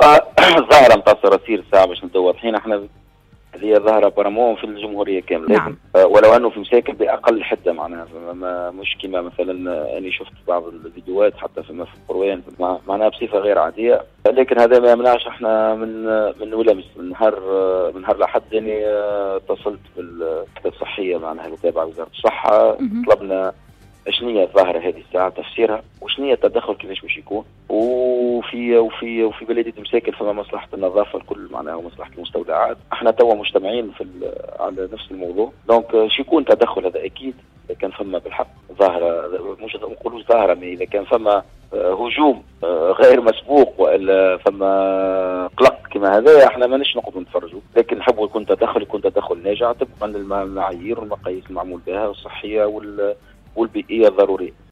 ظاهرة نتاع صراصير الساعة باش نبداو واضحين. احنا هذه ظاهرة بارامون في الجمهورية كاملة. نعم. ولو انه في مساكن باقل حدة معناها، مش كما مثلا اني شفت بعض الفيديوهات حتى في القروان معناها بصفة غير عادية. لكن هذا ما يمنعش احنا من ولمس من نهار لحد يعني اتصلت بالوحدة الصحية معناها اللي تابعة وزارة الصحة. طلبنا شنية الظاهرة هذه الساعة تفسيرها وشنية التدخل كيفاش باش يكون. وفي بلدية مساكن فما مصلحة النظافة الكل معناها ومصلحة المستودعات. احنا توا مجتمعين على نفس الموضوع. دونك شي يكون تدخل هذا اكيد اذا كان فما بالحق ظاهرة، مش نقولوش ظاهرة، اذا كان فما هجوم غير مسبوق والا فما قلق كما هذا احنا مانيش نقعدوا نتفرجوا. لكن نحبوا يكون تدخل ناجع طبقا للمعايير والمقاييس المعمول بها الصحية والبيئية الضرورية.